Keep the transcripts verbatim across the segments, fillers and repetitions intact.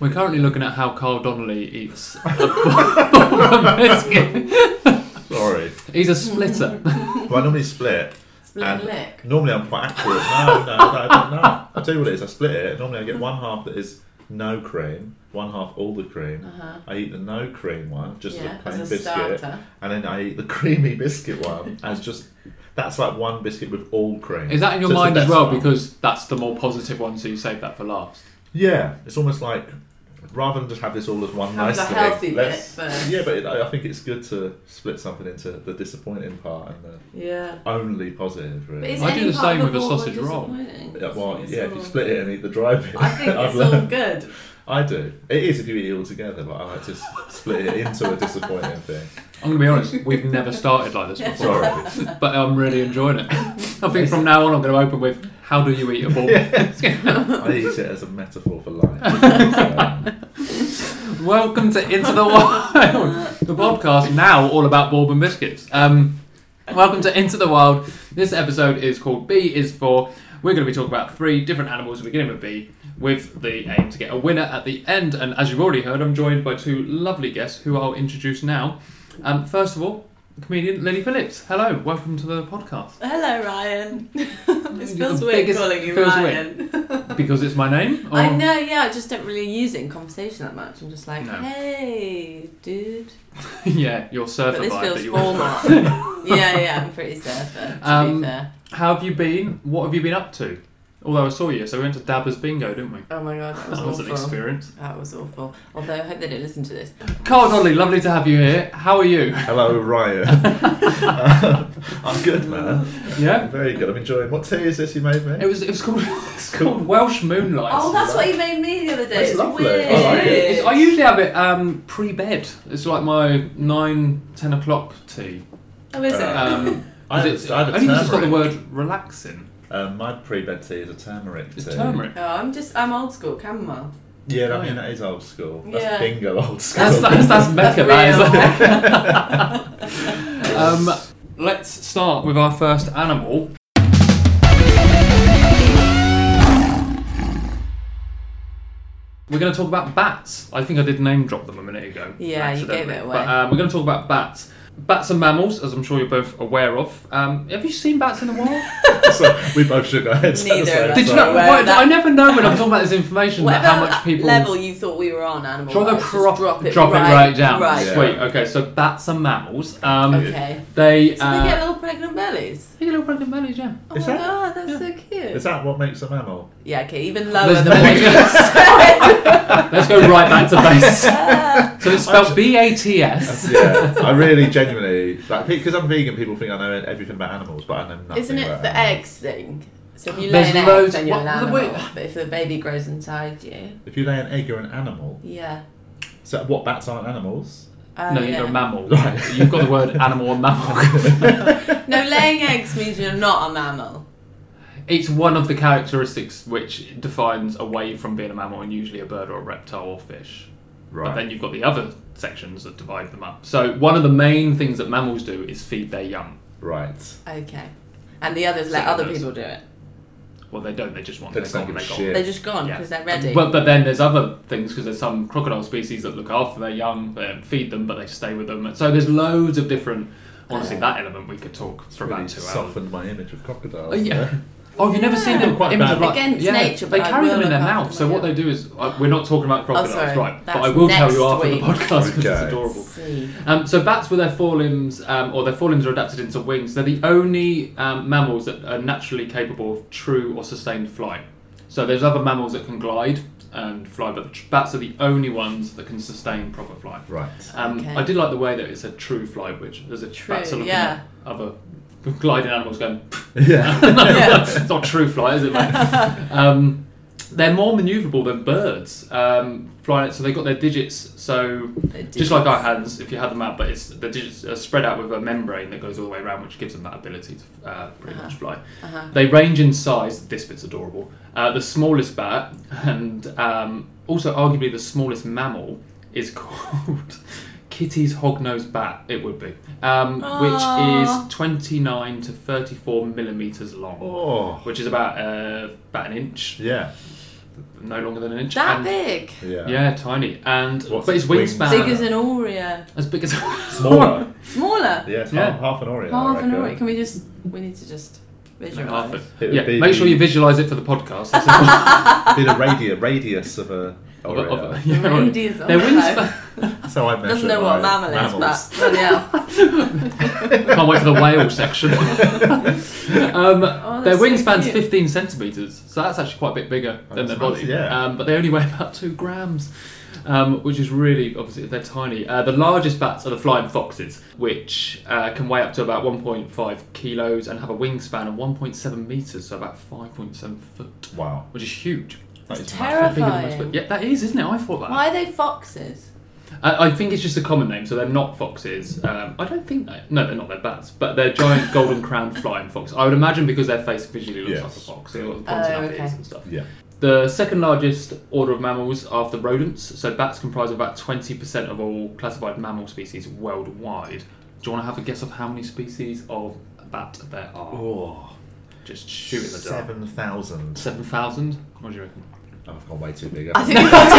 We're currently looking at how Carl Donnelly eats a bourbon biscuit. Sorry. He's a splitter. Well, I normally split. Split and lick. Normally I'm quite accurate. No, no, no, no, no. I'll tell you what it is. I split it. Normally I get one half that is no cream, one half all the cream. Uh-huh. I eat the no cream one, just Yeah, as a plain as a biscuit. starter. And then I eat the creamy biscuit one as just... That's like one biscuit with all cream. Is that in your So it's the mind as best well? one. Because that's the more positive one, so you save that for last. Yeah, it's almost like rather than just have this all as one Have nice the thing. healthy bit let's- first. Yeah, but it, I think it's good to split something into the disappointing part and the Yeah. only positive. But Really. is I do any the part same of with a bourbon sausage roll. disappointing? Yeah, well, It's yeah, if you all- split it and eat the dry bit. I think I've it's all learned. good. I do. It is if you eat it all together, but I like to s- split it into a disappointing thing. I'm going to be honest, we've never started like this before. Sorry. But I'm really enjoying it. I think from now on I'm going to open with, how do you eat a bourbon biscuit? I eat it as a metaphor for life. So, Welcome to Into the Wild, the podcast now all about bourbon biscuits. Um, welcome to Into the Wild. This episode is called B is for. We're going to be talking about three different animals beginning with B, with the aim to get a winner at the end. And as you've already heard, I'm joined by two lovely guests who I'll introduce now. Um, first of all, comedian Lily Phillips. Hello, welcome to the podcast. Hello, Ryan. This You're feels the weird biggest- calling you feels Ryan. Because it's my name? Or? I know, yeah, I just don't really use it in conversation that much. I'm just like, No. hey, dude. Yeah, your surfer But this vibe feels that you formal. yeah, yeah, I'm pretty surfer, to Um, be fair. How have you been? What have you been up to? Although I saw you, so we went to Dabba's Bingo, didn't we? Oh my god, that was That was an awful. experience. That was awful. Although I hope they didn't listen to this. Carl Donnelly, lovely to have you here. How are you? hello, Ryan. Uh, I'm good, man. Yeah? I'm very good. I'm enjoying. What tea is this you made me? It was it was called it's called Welsh Moonlight. Oh, that's what you made me the other day. That's It's lovely. weird. I like it. It's- I usually have it um, pre-bed. It's like my nine, ten o'clock tea. Oh, is it? Uh, Um, I have it's, a- I have a only 'cause it's got the turmeric. word relaxing. Um, my pre-bed tea is a turmeric It's tea. turmeric. oh, I'm just, I'm old school, chamomile. Yeah, Oh, I mean yeah. that is old school. That's Yeah. bingo old school. That's that's, that's Mecca, that That's is. um, let's start with our first animal. We're going to talk about bats. I think I did name drop them a minute ago. Yeah, you gave accidentally. it away. But um, we're going to talk about bats. Bats are mammals, as I'm sure you're both aware of. Um, have you seen bats in the wild? So we both shook our heads. Neither at the same of us Did you are know? aware What, of that. I never know when I'm talking about this information that Whatever how much people. level you thought we were on, animal. Shall I go wise, just crop, drop it drop right, it right down? Right. Yeah. Sweet. Okay, so bats are mammals. Um, Okay. They. So Uh, they get little pregnant bellies. they get little pregnant bellies, yeah. Oh Is my that- god, that's yeah. so cute. Is that what makes a mammal? Yeah, okay, even lower There's than what you said. Let's go right back to base. So it's spelled B A T S. Yeah, I really genuinely like because I'm vegan. People think I know everything about animals, but I know nothing. Isn't it about the animals. eggs thing? So if you lay There's an loads- egg, then you're what- an the animal. way- But if the baby grows inside you, If you lay an egg, you're an animal. yeah. So what? Bats aren't animals. Uh, No, yeah. you're a mammal. Right. You've got the word animal and mammal. No, laying eggs means you're not a mammal. It's one of the characteristics which defines away from being a mammal and usually a bird or a reptile or fish. But Right. then you've got the other sections that divide them up. So one of the main things that mammals do is feed their young. Right. Okay. And the others let So other there's- people do it. Well, they don't. They just want. They They're just don't gone. give They're a gone. shit. They're just gone Yeah. because they're ready. But, but then there's other things because there's some crocodile species that look after their young, they don't feed them, but they stay with them. So there's loads of different. Honestly, Uh, that element we could talk for Really about two hours. softened my image of crocodiles. Oh, yeah. there. Oh, have you never seen Yeah. them? Quite Image bad. of, like, Against yeah, nature, they but I carry will them in their look mouth. after So my what they do is, uh, we're not talking about crocodiles, sorry. right? But That's I will tell you next after week. the podcast because Okay. it's adorable. See. Um, so bats with their forelimbs, um, or their forelimbs are adapted into wings. They're the only um, mammals that are naturally capable of true or sustained flight. So there's other mammals that can glide and fly, but the tr- bats are the only ones that can sustain proper flight. Right. Um, Okay. I did like the way that it said true flight, which as if True, bats are looking yeah. at other gliding animals going, Yeah. Yeah. it's not true flight, is it, mate? um, they're more manoeuvrable than birds. Um, flying, so they've got their digits. So Their just like our digits. hands, if you had them out, but it's the digits are spread out with a membrane that goes all the way around, which gives them that ability to uh, pretty Uh-huh. much fly. Uh-huh. They range in size. This bit's adorable. Uh, the smallest bat, and um, also arguably the smallest mammal, is called Kitty's hognose bat. It would be, um, Aw. which is twenty-nine to thirty-four millimeters long, Oh. which is about uh, about an inch. Yeah. no longer than an inch. That and, big? Yeah. Yeah, tiny. And What's but its its wings? wingspan Big as an Oreo. as big as Smaller. Smaller? Yeah, it's Yeah. Half, half an Oreo. Half I an reckon. Oreo. Can we just... We need to just visualise. half it. It would Yeah, be make sure the- you visualise it for the podcast. That's important. Be the radius, radius of a Of- Oreo. of- The yeah, right. radius of Their it. wingspan. So I measure Doesn't know what a my mammal is, mammals. but... But yeah. Can't wait for the whale section. um, Oh, their that's so wingspan's cute. fifteen centimetres, so that's actually quite a bit bigger Oh, than their that's body. nice, yeah. Um, but they only weigh about two grams, um, which is really, obviously, they're tiny. Uh, the largest bats are the flying foxes, which uh, can weigh up to about one point five kilos and have a wingspan of one point seven metres, so about five point seven foot, Wow. which is huge. That is Terrifying. Bigger than most, but yeah, that is, isn't it? I thought that. Why are they foxes? I, I think it's just a common name, so they're not foxes. Um, I don't think they, no, they're not. They're bats, but they're giant golden crowned flying fox. I would imagine because their face visually looks Yes. like a fox. They've got the pointed Oh, up okay. ears and stuff. Yeah. The second largest order of mammals after rodents. So bats comprise about twenty percent of all classified mammal species worldwide. Do you want to have a guess of how many species of bat there are? Oh. Just shoot in the dark. Seven thousand. Seven thousand. What do you reckon? Oh, I've gone way too big. I think you've got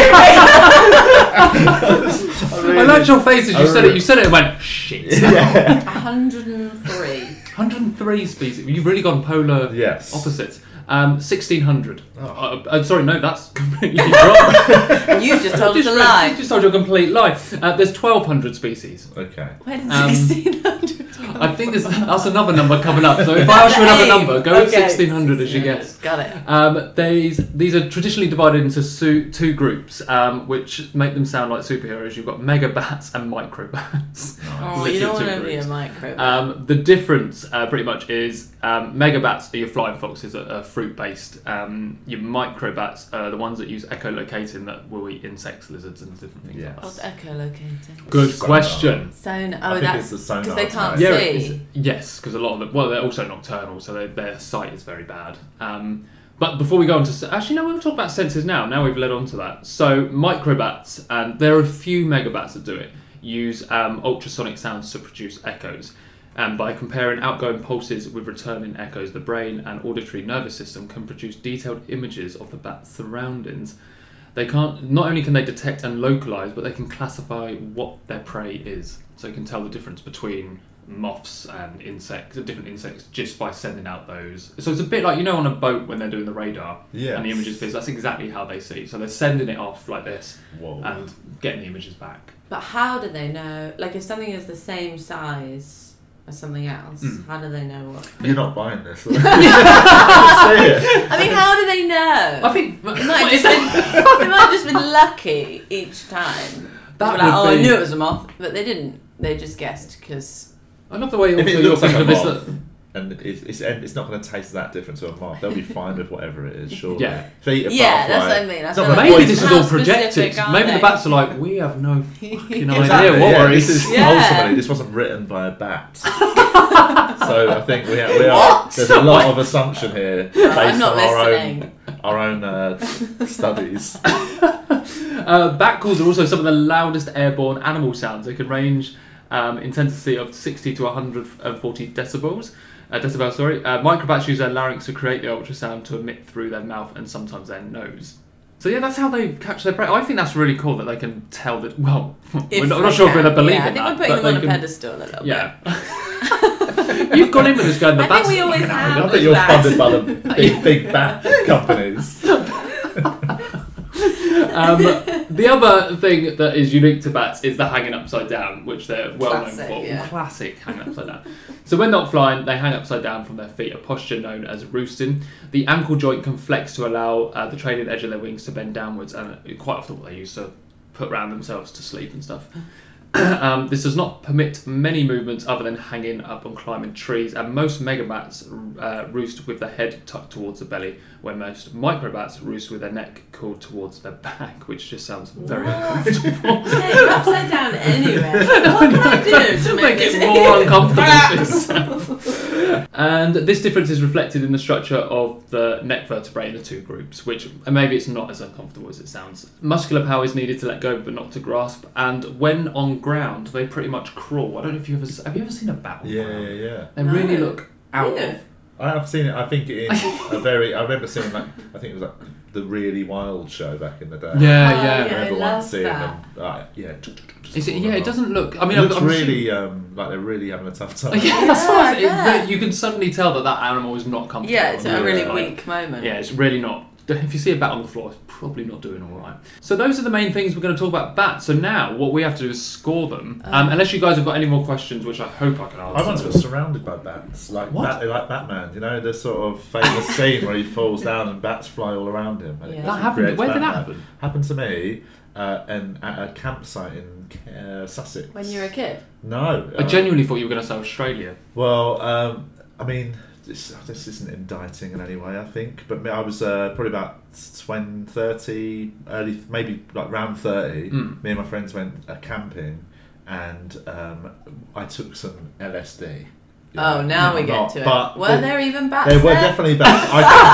too I I liked your face as you I said it. really- You said it and went shit. Yeah. one hundred and three. one hundred and three species. You've really gone polar Yes. opposites. Um, sixteen hundred. Oh. Uh, uh, sorry, no, that's completely wrong. You just told us just, a lie. just told you a complete lie. Uh, there's twelve hundred species. Okay. Where did Um, sixteen hundred come I think there's, that's another number coming up. So if I ask you another number, go with Okay. sixteen hundred as your guess. Got it. Um, these these are traditionally divided into su- two groups, um, which make them sound like superheroes. You've got mega bats and micro bats. Oh, Literally you don't two want to be a groups. micro. Um, the difference, uh, pretty much, is um, megabats are your flying foxes that are fruit-based. Um, your microbats are the ones that use echolocating that will eat insects, lizards, and different things. Yeah. Like What's that. echolocating? Good Sonar. question. Sonar. I Oh, think that's it's the sonar because they can't type. Yeah, see. it's, yes, because a lot of them. Well, they're also nocturnal, so they, their sight is very bad. Um, but before we go on to actually, no, we'll talk about sensors now. Now we've led on to that. So microbats, and there are a few megabats that do it. Use um, ultrasonic sounds to produce echoes. And by comparing outgoing pulses with returning echoes, the brain and auditory nervous system can produce detailed images of the bat's surroundings. They can't. Not only can they detect and localize, but they can classify what their prey is. So you can tell the difference between moths and insects, different insects, just by sending out those. So it's a bit like, you know, on a boat when they're doing the radar Yeah. and the images. That's exactly how they see. So they're sending it off like this Whoa. and getting the images back. But how do they know? Like, if something is the same size as something else, Mm. how do they know what? You're not buying this. Say it. I mean, how do they know? I think It might have just been, they might have just been lucky each time. That They were like, would oh, I be- knew it was a moth, but they didn't. They just guessed because. I love the way If also it you're looks like thinking a of this. moth, that- and it's, it's, and it's not going to taste that different to a moth. They'll be fine with whatever it is, sure. Yeah. If they eat a Yeah, that's butterfly, what I mean. I it's feel not like- gonna Maybe poison this is How all projected. specific are Maybe they? the bats are like, we have no fucking Exactly, idea what yeah, worries. this is Yeah. ultimately this wasn't written by a bat. So I think we, are, we are there's a lot of assumption here based I'm not on our listening. own our own uh, studies. Uh, bat calls are also some of the loudest airborne animal sounds. They can range um, intensity of sixty to one hundred forty decibels. Uh, decibels, sorry. Uh, microbats use their larynx to create the ultrasound to emit through their mouth and sometimes their nose. So yeah, that's how they catch their prey. I think that's really cool that they can tell that. Well, If we're not, they we're not sure if can. we're going to believe yeah, in I that. think we're putting but them on a they can- pedestal a little Yeah. You've gone in with this going. The I bats. think we always have. I with think you're bats. funded by the big, big bat companies. Um, the other thing that is unique to bats is the hanging upside down, which they're well Classic, known for. yeah. Classic hanging upside down. So when not flying, they hang upside down from their feet, a posture known as roosting. The ankle joint can flex to allow uh, the trailing edge of their wings to bend downwards, and quite often what they use to put around themselves to sleep and stuff. Um, this does not permit many movements other than hanging up and climbing trees, and most megabats uh, roost with their head tucked towards the belly, where most microbats roost with their neck curled towards their back, which just sounds very What? uncomfortable. Yeah, you're upside down anyway. What can I do to to make, make it this more uncomfortable for yourself. And this difference is reflected in the structure of the neck vertebrae in the two groups, which and maybe it's not as uncomfortable as it sounds. Muscular power is needed to let go but not to grasp, and when on ground they pretty much crawl. I don't know if you ever have you ever seen a bat on Yeah, ground? yeah, yeah. They No. really look out Yeah. of. I have seen it. I think in a very. I remember seeing like I think it was like the Really Wild show back in the day. Yeah, Oh, yeah. yeah. Remember I one love seeing that. them, like, yeah. Is it, yeah, it doesn't look. I mean, It looks I'm, I'm really um, like they're really having a tough time. Yeah, that's Yeah, what I I it, bet. you can suddenly tell that that animal is not comfortable. Yeah, it's on a the really inside. weak moment. Yeah, it's really not. If you see a bat on the floor, it's probably not doing all right. So those are the main things we're going to talk about bats. So now what we have to do is score them. Um, unless you guys have got any more questions, which I hope I can answer. I once got surrounded by bats, like What? Bat, like Batman. You know the sort of famous scene where he falls down and bats fly all around him. And it Yeah. That just happened. creates Where did that Batman. happen? Happened to me uh, and at a campsite in uh, Sussex. When you were a kid. No, I uh, genuinely thought you were going to say Australia. Well, um, I mean, this, this isn't indicting in any way, I think, but me- I was uh, probably about twenty, thirty, early, maybe like round thirty. Mm. Me and my friends went uh, camping, and um, I took some L S D. Oh, now we I'm get not, to it. but Were the- there even bats There were there? definitely bats.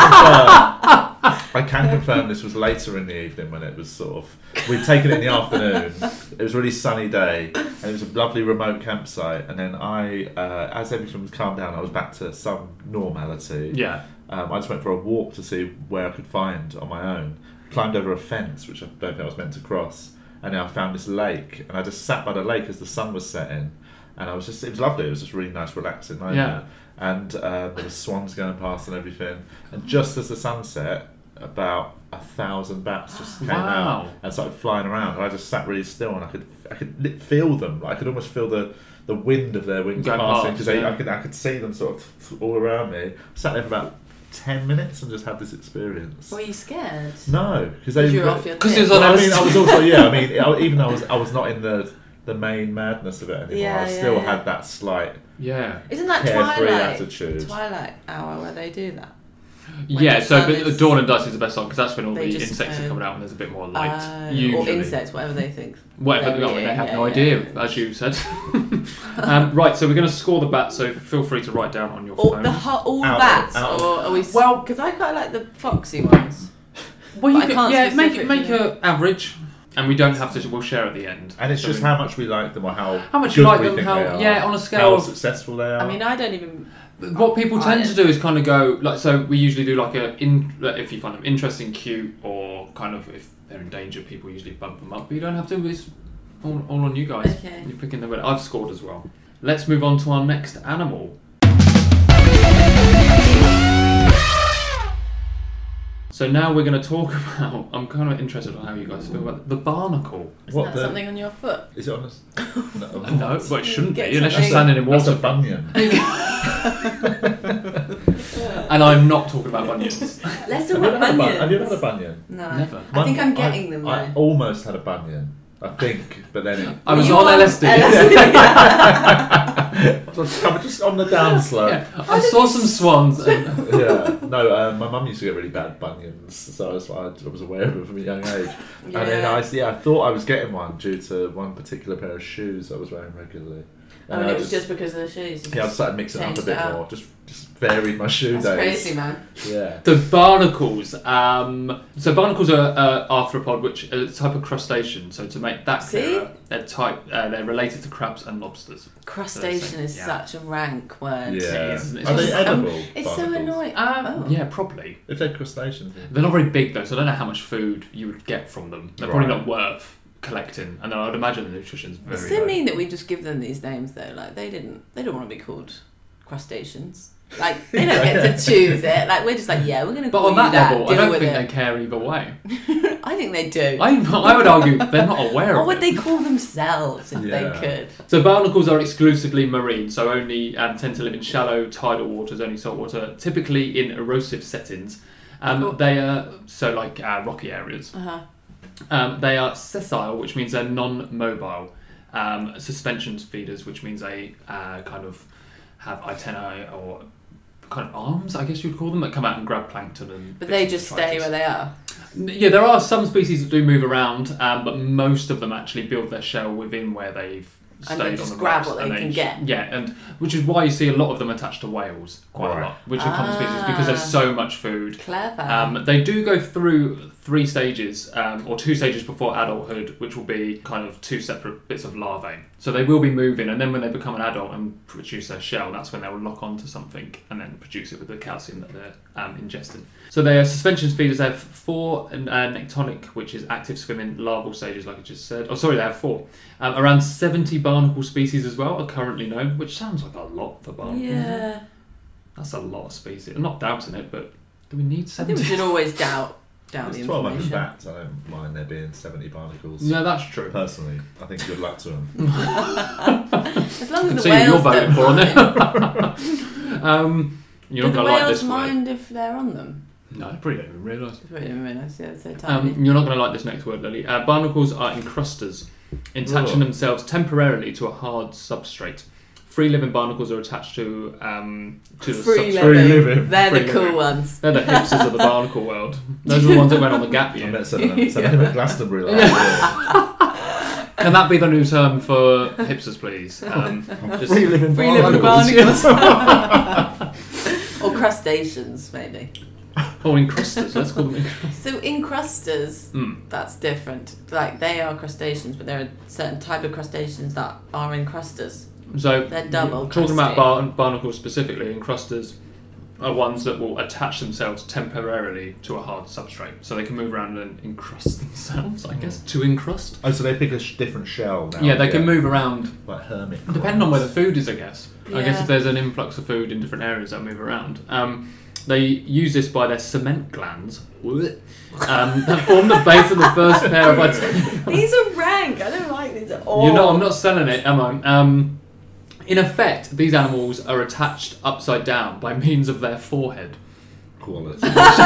I can confirm. I can confirm this was later in the evening when it was sort of. We'd taken it in the afternoon. It was a really sunny day, and it was a lovely remote campsite. And then I, uh, as everything was calmed down, I was back to some normality. Yeah. Um, I just went for a walk to see where I could find on my own. Climbed over a fence, which I don't think I was meant to cross, and then I found this lake, and I just sat by the lake as the sun was setting, and I was just, it was lovely. It was just a really nice, relaxing moment. Yeah. And uh, there were swans going past and everything. And just as the sun set, about a thousand bats just came Wow. out and started flying around. And I just sat really still, and I could, I could li- feel them. I could almost feel the. The wind of their wings Going passing past, because yeah. I could I could see them sort of all around me. Sat there for about ten minutes and just had this experience. Were you scared? No, because they. You were off your 'Cause tits. it was on Well, I L S D. mean, I was also yeah. I mean, I, even though I was I was not in the the main madness of it anymore. Yeah, I yeah, still yeah. had that slight Yeah. Isn't that carefree Twilight? attitude. Twilight hour where they do that? Yeah, the so sun but is- Dawn and Dusk is the best song because that's when all They the just, insects are um, coming out and there's a bit more light. Uh, usually. or insects, whatever they think. Whatever, They're I mean, they have yeah, no yeah, idea, yeah. as you said. um, right, so we're going to score the bat, so feel free to write down on your Or phone. the ho- all Out- bats, out. or are we? Well- because I quite like the foxy ones. well, you I could, can't yeah, make it make specifically- a average, and we don't have to. We'll share at the end. And it's So just we- how much we like them or how How much good you like we them, think how- they are, yeah, on a scale how of- successful they are. I mean, I don't even. What people tend I- to do is kind of go like so. We usually do like a in like, if you find them interesting, cute, or kind of if they're in danger, people usually bump them up. But you don't have to. It's all, all on you guys. Okay. You're picking the winner. I've scored as well. Let's move on to our next animal. So now we're going to talk about. I'm kind of interested on how you guys feel about the barnacle. Isn't What that the- something on your foot? Is it on us? No, No, but it shouldn't be Get unless you're something- standing in That's a water. bunion. And I'm not talking about bunions. Let's talk Have you, ever about had a bun- bunions. have you ever had a bunion? No. Never. I think I'm One- getting I, them I though. almost had a bunion. I think, but then it. I was You on are- L S D. I was just on the downslope. Yeah, I saw some swans. And, Yeah, no, uh, my mum used to get really bad bunions, so I was, I was aware of it from a young age. And then I, yeah, I thought I was getting one due to one particular pair of shoes I was wearing regularly. I mean, I it was just because of the shoes. you yeah, I just started mixing it up a changed bit it up. more, just just varied my shoe That's days. crazy, man. Yeah. the barnacles. Um, so barnacles are uh, arthropod, which is a type of crustacean. So to make that See? clearer, they're type. Uh, they're related to crabs and lobsters. Crustacean is Yeah. such a rank word. Yeah. is, isn't it? Are they It's just- um, edible? It's so barnacles? annoying. Um, Oh. Yeah, probably. If they're crustaceans. then- They're not very big though, so I don't know how much food you would get from them. They're probably Right. not worth collecting, and I'd imagine the nutrition's very It's so low. mean that we just give them these names though. Like they didn't. They don't want to be called crustaceans. Like they don't get to choose it. Like we're just like, yeah, we're gonna But call on you that that. level, I Deal don't with think it. they care either way. I think they do. I, I would argue they're not aware What of would it. they call themselves if Yeah. they could? So barnacles are exclusively marine, so only um, tend to live in shallow tidal waters, only saltwater, typically in erosive settings. Um, Oh. They are so like uh, rocky areas. Uh huh. Um, they are sessile, which means they're non-mobile. Um, suspensions feeders, which means they uh, kind of have antennae or kind of arms, I guess you'd call them, that come out and grab plankton and. But bits they and just stay detritus. where they are. Yeah, there are some species that do move around, um, but most of them actually build their shell within where they've And stayed they on just the grab rocks, what they and can get. Yeah, and which is why you see a lot of them attached to whales quite Right. a lot, which are common species because there's Ah. so much food. Clever. Um, they do go through three stages, um, or two stages before adulthood, which will be kind of two separate bits of larvae. So they will be moving, and then when they become an adult and produce their shell, that's when they'll lock onto something and then produce it with the calcium that they're um, ingesting. So they are suspension feeders. They have four and uh, nectonic, which is active swimming larval stages, like I just said. Oh, sorry, they have four. Um, around seventy barnacle species as well are currently known, which sounds like a lot for barnacles. Yeah. That's a lot of species. I'm not doubting it, but do we need I seventy? think we should always doubt doubt the It's twelve hundred information. bats. I don't mind there being seventy barnacles. No, that's true. Personally, I think good luck to them. As long as the See, whales you're voting don't for mind. it. um, you're Do not the going to like whales this mind if they're on them? word. No, I probably don't even realise. I didn't realise, yeah, it's so tiny. Um, you're not going to like this next word, Lily. Uh, barnacles are encrusters, attaching Ugh. themselves temporarily to a hard substrate. Free-living barnacles are attached to um, to the Free substrate. living. living. They're Free the cool living. ones. They're the hipsters of the barnacle world. Those are the ones that went on the gap I year. met some of them. Some of them at Glastonbury last year. Can that be the new term for hipsters, please? Um, just Free living Free living barnacles. barnacles. Or crustaceans, maybe. Oh, encrusters. Let's call them encrusters. So encrusters, Mm. that's different. Like they are crustaceans, but there are certain type of crustaceans that are encrusters. So, They're double talking about crusty. bar- barnacles specifically, encrusters are ones that will attach themselves temporarily to a hard substrate. So they can move around and encrust themselves, I guess, to encrust. Oh, so they pick a sh- different shell now. Yeah, they can move around Like hermit. depending on where crabs. the food is, I guess. I guess Yeah. if there's an influx of food in different areas, they'll move around. Um, they use this by their cement glands um, that form the base of the first pair of antennae. These are rank. I don't like these at all. You know, I'm not selling it, am I? Um, in effect, these animals are attached upside down by means of their forehead. Quality. Do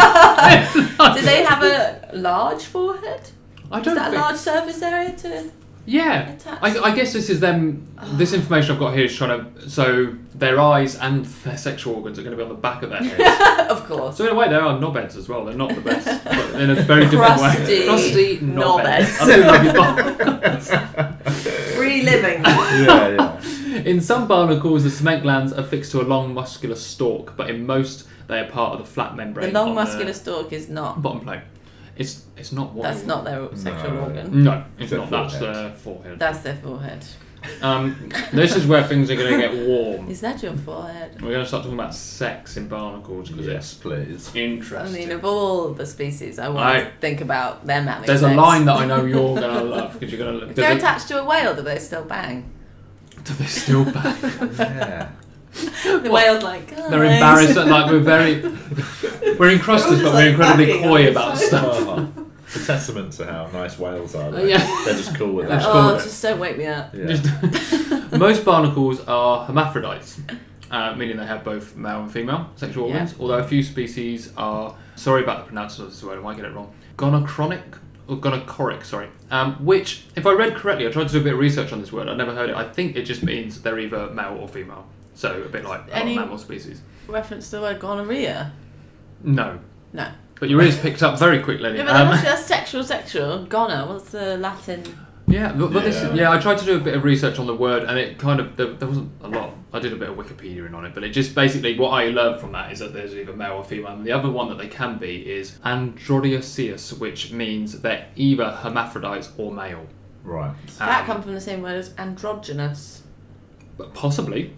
they have a large forehead? I Is don't that a think. large surface area to Yeah, attach? I, I guess this is them. This information I've got here is trying to. So their eyes and their sexual organs are going to be on the back of their heads. Of course. So in a way, they are knobheads as well. They're not the best, but in a very different way. Crusty Crusty knobheads. knobheads. I do love you, Free living. yeah, yeah. In some barnacles, the cement glands are fixed to a long muscular stalk, but in most, they are part of the flat The membrane. long on muscular stalk is the not. bottom plate. It's it's not what. That's we not want. their sexual No. organ. No, it's Their not. That's forehead. their forehead. That's their forehead. Um, this is where things are going to get warm. Is that your forehead? We're going to start talking about sex in barnacles because Yes, please. it's interesting. I mean, of all the species, I want I- to think about them having There's sex. a line that I know you're going to love because you're going to. If they're attached to a whale, do they still bang? Do they still back? Yeah. The whale's like, guys. They're embarrassed. Like we're very, we're encrusters, They're all but we're just, like, incredibly backing coy on about each stuff. Oh, a testament to how nice whales are. Uh, Though. yeah. They're just cool with They're that. just cool Oh, with it. just don't wake me up. Yeah. Just most barnacles are hermaphrodites, uh, meaning they have both male and female sexual Yeah. organs. Although a few species are, sorry about the pronunciation of this word, I might get it wrong, gonochronic or gonochoric, sorry. Um, which, if I read correctly, I tried to do a bit of research on this word. I never heard it. I think it just means they're either male or female. So a bit like a lot of Any- mammal species. Reference to the word gonorrhea? No, No. but your ears picked up very quickly. Yeah, but that Um, must be that's sexual, sexual. Gono, what's the Latin? Yeah, but, but this Yeah. yeah, I tried to do a bit of research on the word, and it kind of there, there wasn't a lot. I did a bit of Wikipediaing on it, but it just basically what I learned from that is that there's either male or female. And the other one that they can be is androdioceous, which means they're either hermaphrodites or male. Right. Does that Um, come from the same word as androgynous? But possibly.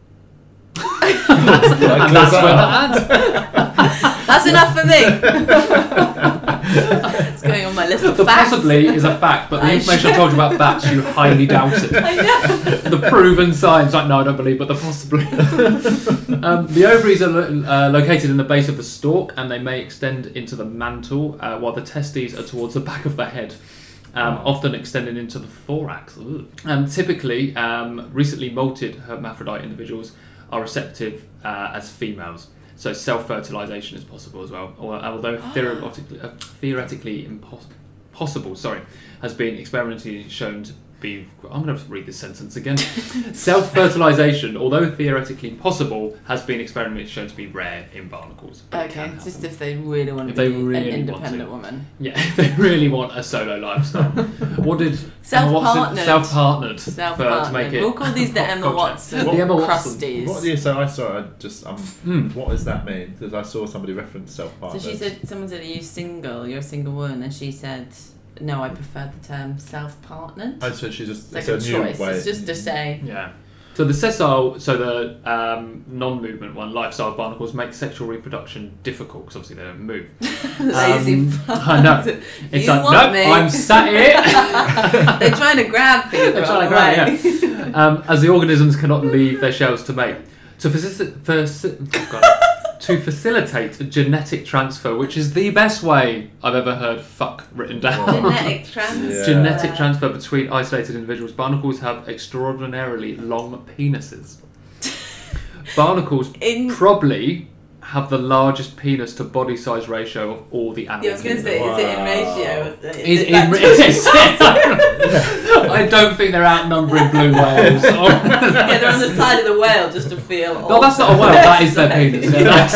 Like, And that's close where up. that adds. That's enough for me. It's going on my list of The facts. possibly is a fact, but the I information I told you about bats, you highly doubt it. I know. The proven science, like no, I don't believe, but the possibly. um, the ovaries are lo- uh, located in the base of the stalk, and they may extend into the mantle, uh, while the testes are towards the back of the head, um, often extending into the thorax. Ugh. Um, typically, um, recently molted hermaphrodite individuals are receptive uh, as females. So self-fertilization is possible as well, or, although theoretically, uh, theoretically impos- possible, sorry, has been experimentally shown to be. I'm going to read this sentence again. Self-fertilization, although theoretically impossible, has been experimentally shown to be rare in barnacles. but it Okay, can just happen. if they really want to If be they really an want independent to. woman. Yeah, if they really want a solo lifestyle. What did Self-partnered. Self-partnered. For, to Self-partnered. make it. We'll call these the Emma Gotcha. Watson The Emma Watson. crusties. What? Yeah. So I saw. I just. Um. Mm. What does that mean? Because I saw somebody reference So self-partnered. she said, someone said, are you single? You're a single woman. And she said, no, I prefer the term self-partnered. Oh, so she just. It's like it's a new choice. way. It's just to say, Yeah. So the sessile, so the um, non-movement one, life-size barnacles, make sexual reproduction difficult because obviously they don't move. Lazy Um, fuck. I know. It's You like, want nope, me? I'm sat here. They're trying to grab people. They're trying to right? grab, yeah. Um, as the organisms cannot leave their shells to mate. To, faci- faci- oh God. to facilitate genetic transfer, which is the best way I've ever heard fuck written down. Genetic transfer. Yeah. Genetic transfer between isolated individuals. Barnacles have extraordinarily long penises. Barnacles In- probably have the largest penis to body size ratio of all the animals. Yeah, I was going to say, is it in ratio? Is it, Is is it in, like it is, I don't think they're outnumbering blue whales. yeah, they're on the side of the whale just to feel. No, that's not a whale. That is their penis. Yeah, that's...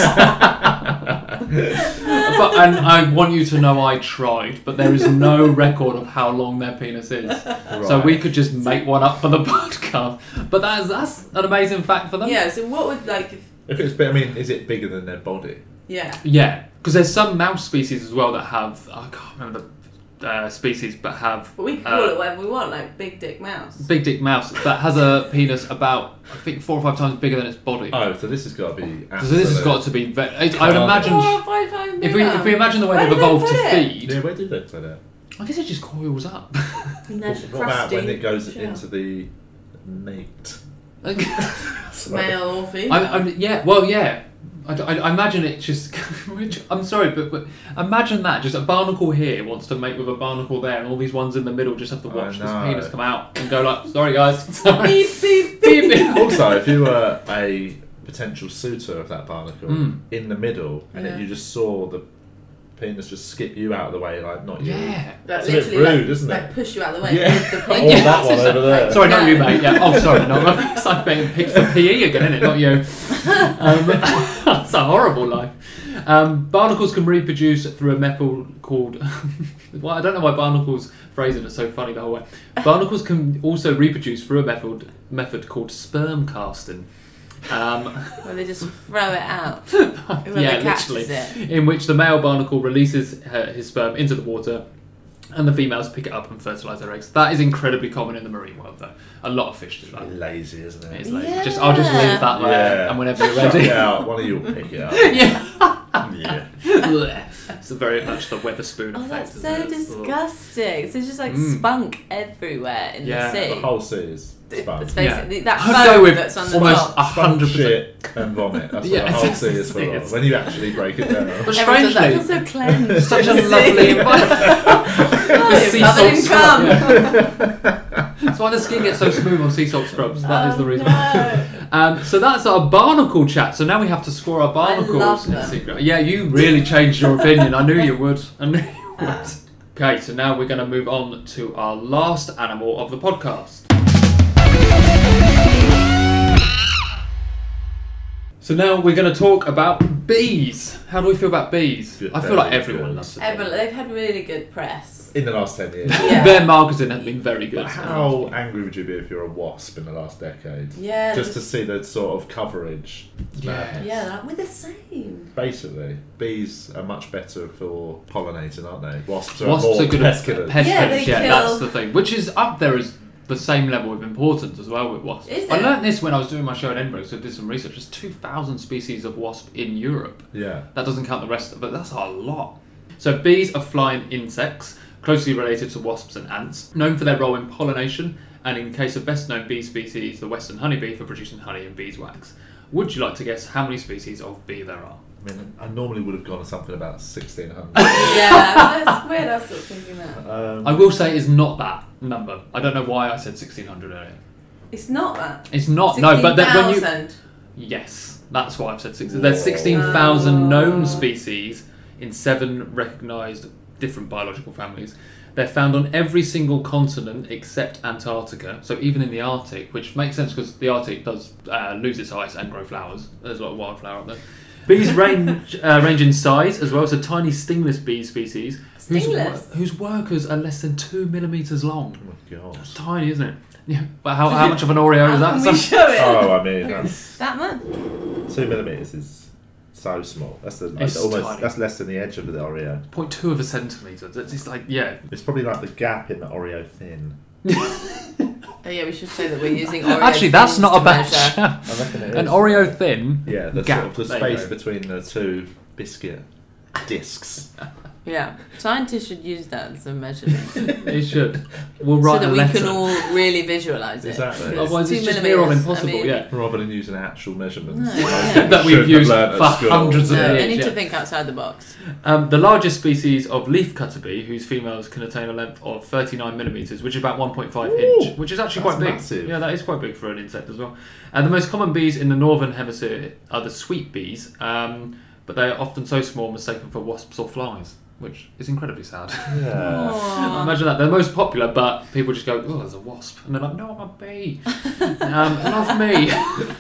but and I want you to know I tried, but there is no record of how long their penis is. So Right. we could just make one up for the podcast. But that's that's an amazing fact for them. Yeah. So what would like? If, If it's big, I mean, is it bigger than their body? yeah. Yeah, because there's some mouse species as well that have I can't remember the uh, species, but have But we can call uh, it whatever we want, like big dick mouse. big dick mouse that has a penis about I think four or five times bigger than its body. Oh, so this has got to be. So this has got to be. Ve- I I would Oh. imagine Four or five times if we bigger. if we imagine the way Where they've did they evolved to put it? feed. Yeah, where did they put it? I guess it just coils up. And there's What about crusty when it goes shell. into the mate? male or female. I, I, yeah, well, yeah. I, I, I imagine it just. Which, I'm sorry, but, but imagine that. Just a barnacle here wants to mate with a barnacle there, and all these ones in the middle just have to I watch this know. penis come out and go like, "Sorry, guys." Sorry. beep beep beep. Beep. Also, if you were a potential suitor of that barnacle Mm. in the middle, and Yeah. it, you just saw the penis just skip you out of the way, like not you. Yeah. Like, It's a bit literally, rude, like, isn't like it? push you out of the way. Yeah. With the Oh, penis. that one over there. Sorry, not No. you, mate. Yeah. Oh, sorry. No, it's like being picked for P E again, isn't it? Not you. Um, it's a horrible life. Um, barnacles can reproduce through a method called. Well, I don't know why barnacles phrasing is so funny the whole way. Barnacles can also reproduce through a method method called sperm casting. Um, Where they just throw it out. Whoever yeah, catches literally. it. In which the male barnacle releases her, his sperm into the water, and the females pick it up and fertilise their eggs. That is incredibly common in the marine world, though. A lot of fish do that. Lazy, isn't it? It's like, Yeah. just I'll just leave that there, Yeah. and whenever you're Chuck ready. it out. One of you will pick it up. Yeah. Yeah. It's very much the Weatherspoon Oh, effect. that's isn't so it? It's- disgusting. So it's just like Mm. spunk everywhere in Yeah, the sea. The whole sea is spun. It's basically that I'd go foam with that's on the almost top. a hundred percent. shit and vomit. That's Yeah, what the whole it's- sea is full it's- of. When you actually break it down. But Everyone's like, I strangely, feel so cleansed. such a in the sea. lovely environment. Oh, The you're sea covered in salt cum. scrub, That's why the skin gets so smooth on sea salt scrubs. That is the Oh, reason. no. Um, so that's our barnacle chat. So now we have to score our barnacles. love in them. secret. Yeah, you really changed your opinion. I knew you would. I knew you would. Okay, so now we're going to move on to our last animal of the podcast. So now we're going to talk about bees. How do we feel about bees? Good, I feel like very everyone good. loves it. Everyone, they've had really good press. In the last ten years. Yeah. Their marketing has been very good. But how angry would you be if you're a wasp in the last decade? Yeah. Just to just- see the sort of coverage. It's Yeah. madness. Yeah, like, we're the same. Basically, bees are much better for pollinating, aren't they? Wasps are Wasps more are good at pestilent. pest Yeah, pests, they yeah, kill- that's the thing. Which is up there as the same level of importance as well with wasps. Is I it? learnt this when I was doing my show in Edinburgh, so I did some research. There's two thousand species of wasp in Europe. Yeah. That doesn't count the rest, but that's a lot. So bees are flying insects, closely related to wasps and ants, known for their role in pollination, and in case of best known bee species, the western honeybee, for producing honey and beeswax. Would you like to guess how many species of bee there are? I mean, I normally would have gone something about sixteen hundred. Yeah, that's weird. I was sort of thinking that. um, I will say it's not that number. I don't know why I said sixteen hundred earlier. It's not that. It's not, no, but then when you... sixteen thousand. Yes, that's why I've said sixteen. There's sixteen thousand known species in seven recognised different biological families. They're found on every single continent except Antarctica, so even in the Arctic, which makes sense because the Arctic does uh, lose its ice and grow flowers. There's a lot of wildflower up there. Bees range uh, range in size as well, so tiny stingless bee species whose, Stingless? whose workers are less than two millimetres long. oh my gosh. Tiny, isn't it? Yeah, but how, how much of an Oreo is How that? can we show it? Oh, I mean, that's That much? two millimeters is so small. That's the, like, It's almost tiny. that's less than the edge of the Oreo. zero point two of a centimetre. It's just like, yeah. It's probably like the gap in the Oreo thin. Oh yeah, we should say that we're using Oreo Actually, that's thins not to a bad measure. shout. I reckon it is. An Oreo thin. Yeah, the gap. sort of the There you space go. between the two biscuit discs. Yeah, scientists should use that as a measurement It should. We'll so write that a we letter. can all really visualise it. Exactly. It's Otherwise, two it's just near on millimetres, impossible. I mean, yeah. Rather than using actual measurements No, like yeah. you That we've should have used learnt at for school. hundreds of No, years. I need yeah. to think outside the box. Um, the largest species of leafcutter bee, whose females can attain a length of thirty-nine millimetres, which is about one point five Ooh, inch, which is actually that's quite big. massive. Yeah, that is quite big for an insect as well. And the most common bees in the northern hemisphere are the sweet bees, um, but they are often so small mistaken for wasps or flies, which is incredibly sad. Yeah. Aww. Imagine that. They're the most popular, but people just go, oh, there's a wasp. And they're like, no, I'm a bee. um, love me.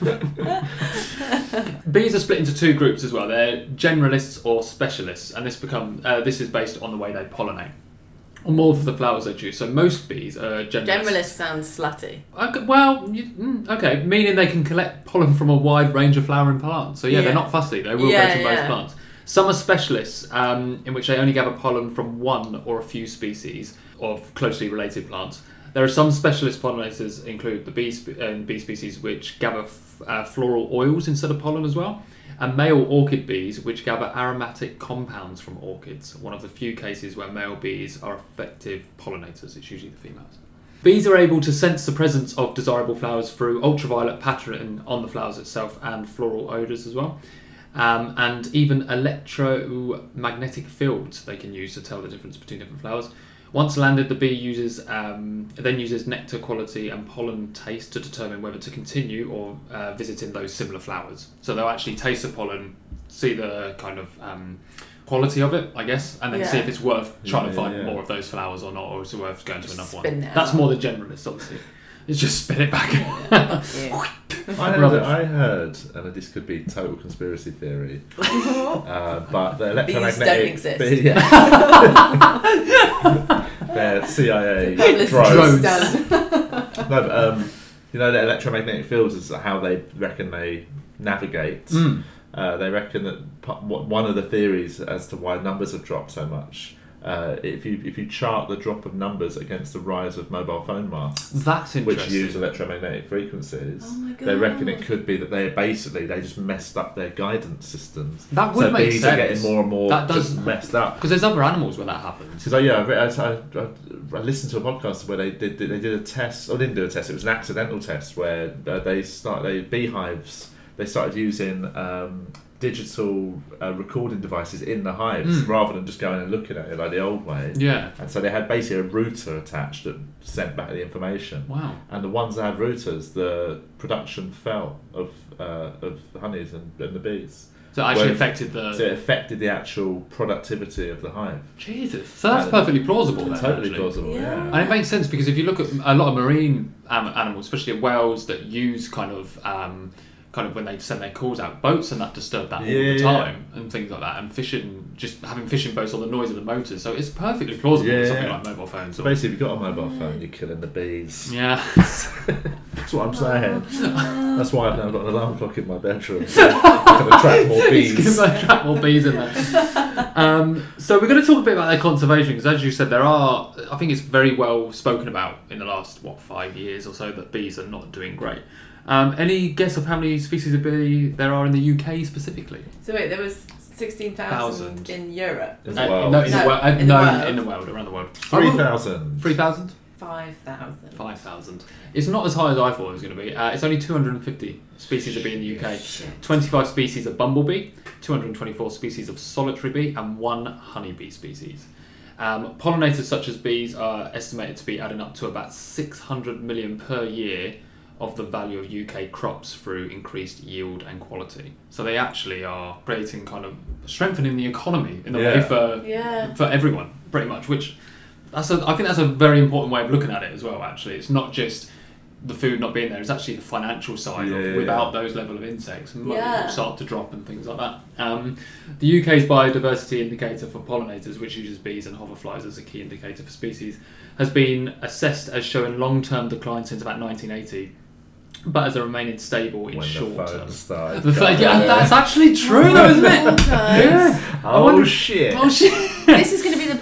Bees are split into two groups as well. They're generalists or specialists, and this become uh, this is based on the way they pollinate, or more for the flowers they choose. So most bees are generalists. Generalist sounds slutty. Okay, well, you, mm, okay, meaning they can collect pollen from a wide range of flowering plants. So yeah, Yeah. they're not fussy. They will Yeah, go to most yeah. plants. Some are specialists, um, in which they only gather pollen from one or a few species of closely related plants. There are some specialist pollinators, include the bee, spe- uh, bee species, which gather f- uh, floral oils instead of pollen as well, and male orchid bees, which gather aromatic compounds from orchids. One of the few cases where male bees are effective pollinators. It's usually the females. Bees are able to sense the presence of desirable flowers through ultraviolet pattern on the flowers itself and floral odours as well. Um, and even electromagnetic fields they can use to tell the difference between different flowers. Once landed, the bee uses um, then uses nectar quality and pollen taste to determine whether to continue or uh, visiting those similar flowers. So they'll actually taste the pollen, see the kind of um, quality of it, I guess, and then see Yeah. if it's worth trying Yeah, to find yeah. more of those flowers or not, or is it worth going to another one. Spin it That's out. more the generalist, obviously. It's just spin it back. Yeah, fuck I heard, Rubbish. I heard, and this could be total conspiracy theory, you. uh, but the Bees electromagnetic... don't exist. Bee- yeah. They're C I A Publicity drones. stunt. No, but, um, you know, the electromagnetic fields is how they reckon they navigate. Mm. Uh, they reckon that p- one of the theories as to why numbers have dropped so much, uh, if you if you chart the drop of numbers against the rise of mobile phone masts, That's interesting. which use electromagnetic frequencies, Oh my they reckon God. it could be that they basically they just messed up their guidance systems. That would so make bees sense. are getting more and more That does- just messed up. Because there's other animals where that happens. Because I, yeah, I, re- I, I, I listened to a podcast where they did they did a test. Or didn't do a test. It was an accidental test where uh, they start they beehives. They started using um, digital uh, recording devices in the hives Mm. rather than just going and looking at it like the old way. Yeah. And so they had basically a router attached that sent back the information. Wow. And the ones that had routers, the production fell of uh, of honeys and, and the bees. So it actually Well, affected the... So it affected the actual productivity of the hive. Jesus. So that's Yeah. perfectly plausible then, Totally actually. plausible, Yeah. yeah. And it makes sense because if you look at a lot of marine um, animals, especially whales that use kind of... Um, kind of when they send their calls out, boats and that disturb that all Yeah, the yeah. time and things like that, and fishing, just having fishing boats on the noise of the motors, so it's perfectly plausible Yeah, for something yeah. like mobile phones. So Or, basically, if you've got a mobile phone, you're killing the bees. yeah. That's what I'm saying. That's why I've now got an alarm clock in my bedroom. So I can attract more It's bees. going to attract more bees in there. Um, so we're going to talk a bit about their conservation because, as you said, there are. I think it's very well spoken about in the last what five years or so that bees are not doing great. Um, any guess of how many species of bee there are in the U K specifically? So wait, there was sixteen thousand Thousand. in Europe. In Uh, the world. no, in No, the world. Uh, in the no, world. in the world, around the world. Three thousand. Three thousand. Five thousand. Five thousand. It's not as high as I thought it was going to be. Uh, it's only two hundred and fifty species of bee in the U K. Shit. twenty-five species of bumblebee, two hundred twenty-four species of solitary bee, and one honeybee species. Um, pollinators such as bees are estimated to be adding up to about six hundred million per year of the value of U K crops through increased yield and quality. So they actually are creating kind of strengthening the economy in a way Yeah. for Yeah. for everyone, pretty much. Which that's a, I think that's a very important way of looking at it as well. Actually, it's not just the food not being there; it's actually the financial side Yeah, of yeah, without yeah. those level of insects, money Yeah. will start to drop and things like that. Um, the U K's biodiversity indicator for pollinators, which uses bees and hoverflies as a key indicator for species, has been assessed as showing long-term decline since about nineteen eighty. But as a remaining stable in When short the term. phone started. The fa- going. yeah, that's actually true, though, isn't it? Well done. Yeah. I Oh wonder- shit. Oh shit! This is going to be the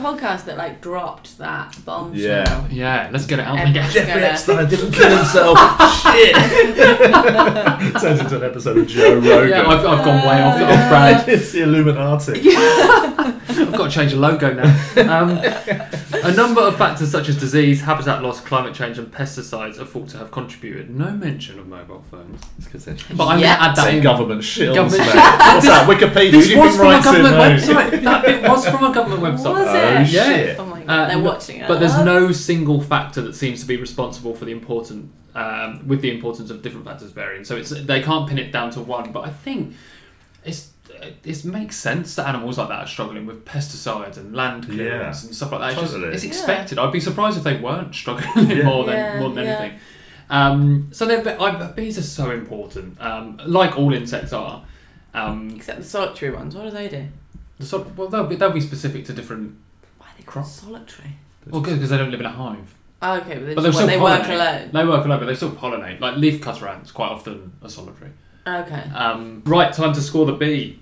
podcast that like dropped that bombshell. Yeah. Yeah, let's get it out Um, again. Jeffrey Gonna- Epstein didn't kill himself. Shit. Turns into an episode of Joe Rogan. Yeah, I've, I've gone way off, off brand. It's the Illuminati. I've got to change the logo now. Um, a number of factors such as disease, habitat loss, climate change, and pesticides are thought to have contributed. No mention of mobile phones. It's 'cause they're But I'm Yeah. going to add that saying in. government shills, Government mate. shit. What's that? Wikipedia? This Who do you was think from a writes it, government mate? website. That bit was from a government website. Was Oh, it? Yeah. shit. Oh my god, Uh, they're but- watching it. But there's no single factor that seems to be responsible for the important, um, with the importance of different factors varying. So it's they can't pin it down to one. But I think it's it makes sense that animals like that are struggling with pesticides and land clearance Yeah. and stuff like that. It's, just, Totally. it's Yeah. expected. I'd be surprised if they weren't struggling Yeah. more than Yeah, more than yeah. anything. Um, so they're, I, bees are so important, um, like all insects are. Um, Except the solitary ones. What do they do? the sort of- well, they'll be they'll be specific to different. Why are they Crop. called solitary? Well, good because they don't live in a hive. Oh, okay, but they, But just, they'll they still work pollinate. alone. They work alone, but they still pollinate. Like leaf cutter ants, quite often are solitary. Okay. Um, right, time to score the bee.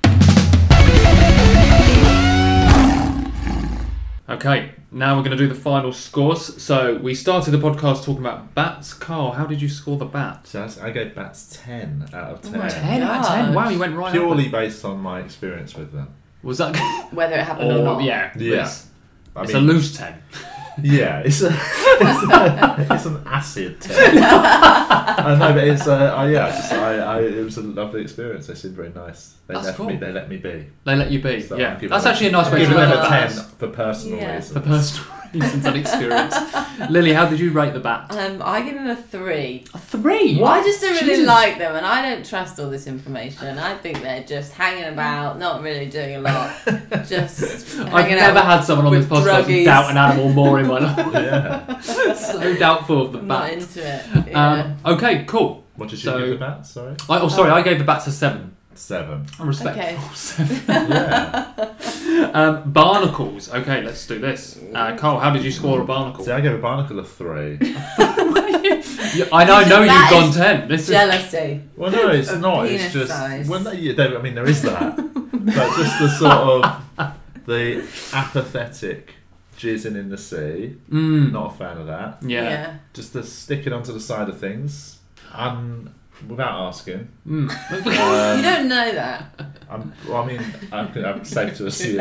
Okay, now we're going to do the final scores. So we started the podcast talking about bats. Carl, how did you score the bat? So I I gave bats ten out of Oh ten. my ten out of ten. God. Wow, you went right. Purely up. based on my experience with them. Was that? Whether it happened or, Or not. yeah, Yeah. It's, I it's mean, a loose ten. yeah, it's a, it's, a, it's an acid ten. I know, but it's uh, I, yeah, just, I, I, it was a lovely experience. They seemed very nice. They That's left cool. me. They let me be. They let you be. So yeah, I'm giving that's them- actually a nice I'm way to giving look them at a that. ten for personal Yeah. reasons. For personal reasons and experience. Lily, how did you rate the bat? Um, I give them a three. A three. I just don't really Jesus. like them, and I don't trust all this information. I think they're just hanging about, not really doing a lot. Just I've hanging never out had someone on this with podcast druggies. doubt an animal more in my life. Yeah. So doubtful of the I'm not bat. into it. Yeah. Um, okay, cool. What did you So- give the bats? Sorry, I, oh, sorry, I gave the bats a seven. seven. I'm respectful. Okay. Seven. Yeah. Um, barnacles. Okay, let's do this. Uh, Carl, how did you score a barnacle? See, I gave a barnacle a three. Yeah, I know, I know That you've gone is ten. This is, Jealousy. Well, no, it's Of not. penis It's just size. when they, yeah, there- I mean, there is that, but just the sort of the apathetic jizzing in the sea. mm, Not a fan of that. yeah. Just the sticking onto the side of things, un, without asking. Mm. Um, You don't know that. I'm, well, I mean, I'm, I'm safe to assume.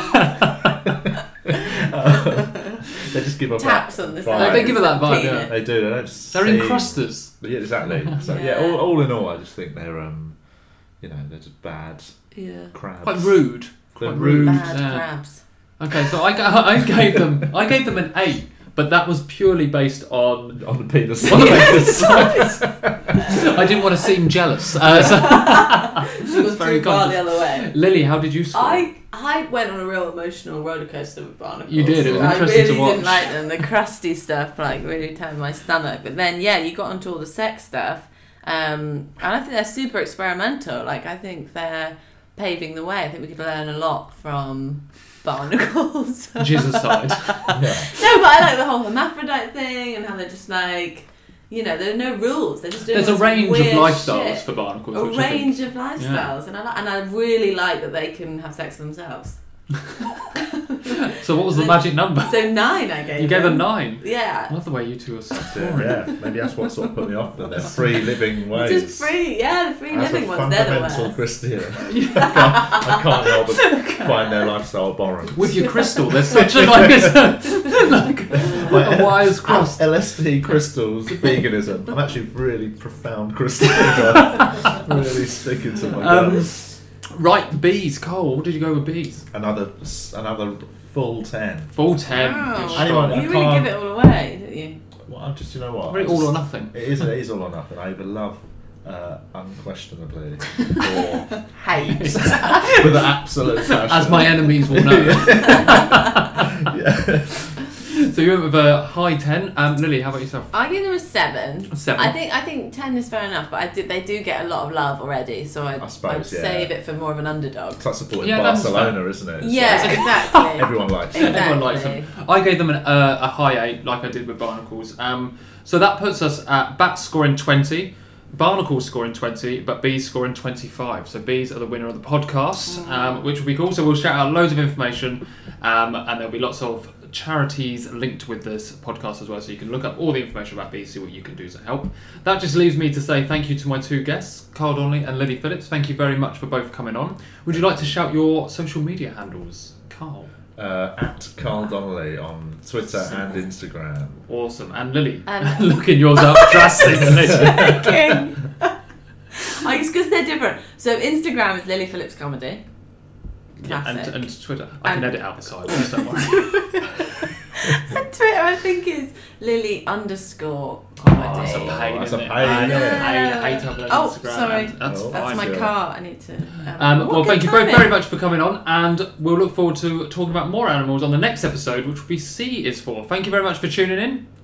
Uh, they just give up Taps that on the vibe. side. They give it that vibe, Penis. yeah. They do. They don't. Just They're seem- encrusters. Yeah, exactly. So yeah, Yeah. all, all in all, I just think they're um, you know, they're just bad Yeah. crabs. Quite rude. They're Quite rude. rude. Bad yeah. crabs. Okay, so I, ga- I gave them I gave them an eight, but that was purely based on On the penis. on the penis size. I didn't want to seem jealous. Uh, so It was very too far the conscious. other way. Lily, how did you score? I I went on a real emotional roller coaster with barnacles. You did, it was I interesting to really watch. didn't like them. The crusty stuff like really turned my stomach. But then yeah, you got onto all the sex stuff, um, and I think they're super experimental. Like I think they're paving the way. I think we could learn a lot from barnacles. Jizz aside. Yeah. No, but I like the whole hermaphrodite thing and how they're just like, you know, there are no rules. They're just doing There's a all this range of weird lifestyles shit. for barnacles. A which I think- range of lifestyles, and I li- and I really like that they can have sex themselves. So what was the magic number? So nine, I gave. You gave a them. nine. I Yeah, love the way you two are so Yeah, boring. yeah, maybe that's what sort of put me off. That they're free living ways. just free. Yeah, the free As living a ones. They're the fundamental worst. Christian, I, can't, I can't help but find their lifestyle abhorrent. With your crystal, there's such a like, a, like a wise cross. L S D crystals, veganism. I'm actually really profound Christian guy. Really sticking to my Um, guns. Right, bees. Cole, what did you go with bees? Another, another full ten. Full ten. Wow. Good Anyone- shot. You really can't- give it all away, didn't you? Well, I'm just, you know what? Very I all just- or nothing. It is, it is all or nothing. I either love uh, unquestionably or Hate. with an absolute passion. As my enemies will know. Yeah. So you went with a high ten. Um, Lily, how about yourself? I give them a seven. A seven. I think I think ten is fair enough, but I did they do get a lot of love already, so I'd, I suppose, I'd yeah. save it for more of an underdog. It's like supporting Yeah, that's Barcelona, isn't it? It's Yeah, like- exactly. everyone likes it. Exactly. Everyone likes them. I gave them an, uh, a high eight, like I did with barnacles. Um, so that puts us at bats scoring twenty, Barnacle's scoring twenty, but Bee's scoring twenty-five. So Bees are the winner of the podcast, Mm. um, which will be cool. So we'll shout out loads of information, um, and there'll be lots of charities linked with this podcast as well. So you can look up all the information about Bees, see what you can do to help. That just leaves me to say thank you to my two guests, Carl Donnelly and Lily Phillips. Thank you very much for both coming on. Would you like to shout your social media handles, Carl? Uh, at Carl Donnelly on Twitter and Instagram. Awesome. And Lily, Um, looking yours up drastically. Joking. I it's because they're different. So Instagram is Lily Phillips Comedy. Yeah, and, Classic. and Twitter. I can And- edit out the sides, don't worry. And Twitter, I think, is Lily underscore Oh, comedy. that's a pain, that's isn't a it? pain, I, isn't it? I hate having an Oh, Instagram. sorry. and That's Oh. That's fine. my yeah. car. I need to. Um, Um, what well, good thank you both timing. very much for coming on, and we'll look forward to talking about more animals on the next episode, which will be C is for. Thank you very much for tuning in.